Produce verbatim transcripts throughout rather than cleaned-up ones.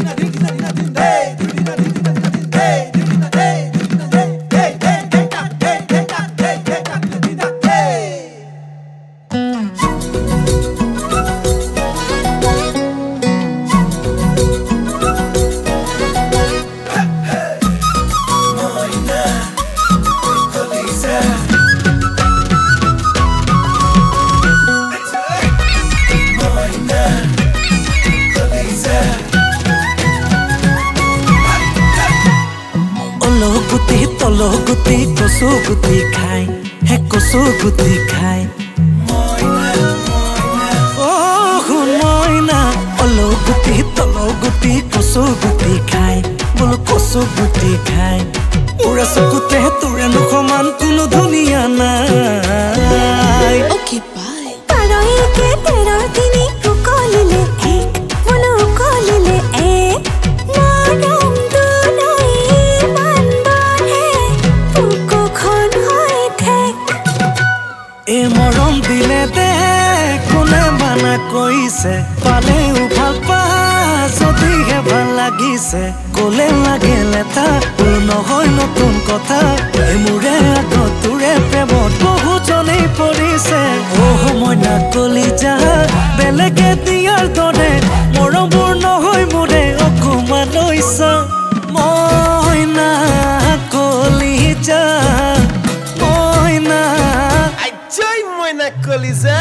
গুটি তল গুটি কচু গুটি খাই হে কচু গুটি খাই ও শুন মইনা অল গুটি তল গুটি কচু গুটি খাই বোলো কচু গুটি খাই উৰা চকুতে তোৰে নসমান কোনো ধুনীয়া নাই ওকে বাই পাৰই কে তেৰ তিনি কলিলে এক বোলো কলিলে এক মৰম দুনাই মান বাহে পুকখন হৈ ঠেক এ মৰম দিলে দে কোনে মানা কৈছে পালেও ভাল পা যদিহে ভাল লাগিছে কলে লাগে লেটা নহয় নতুন কথা এই মোৰে আগত তোৰে প্ৰেমত বহুজনেই পৰিছে অহ মইনা কলিজা বেলেগে দিয়াৰ দৰে মৰমবোৰ নহয় মোৰে অকমান লৈছ মইনা কলিজা মইনা আইজৈ মইনা কলিজা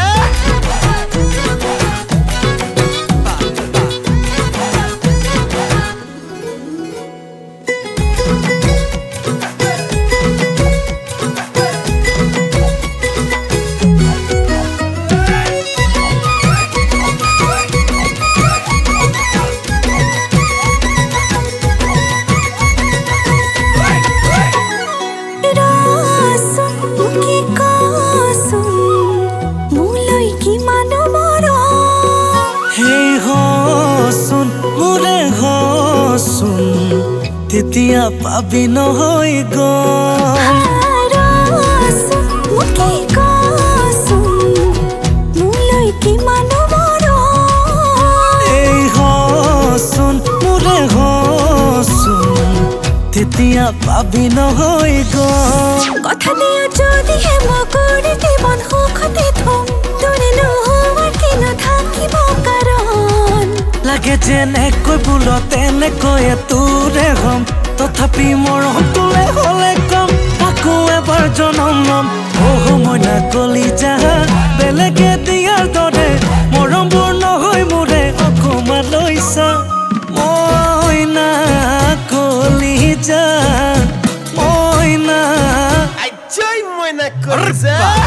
তেতিয়া পাবি নহয় গম মুকি কচোন মোলৈ কিমান মৰম এই হচোন মোৰে হচোন তেতিয়া পাবি নহয় গম কথা দিয়া যদিহে মই কৰি জীৱন সুখতে থম তোৰে নোহোৱাৰ কি নাথাকিব কাৰণ লাগে যেনেকৈ বোলো তেনেকৈয়ে তোৰে হম তথাপি মৰম তোলে হলে কম আকৌ এবাৰ জনম লম অহ মইনা কলিজা বেলেগে দিয়াৰ দৰে মৰমবোৰ নহয় মোৰে অকমান লৈছ মইনা কলিজা মইনা আইজৈ মইনা কলিজা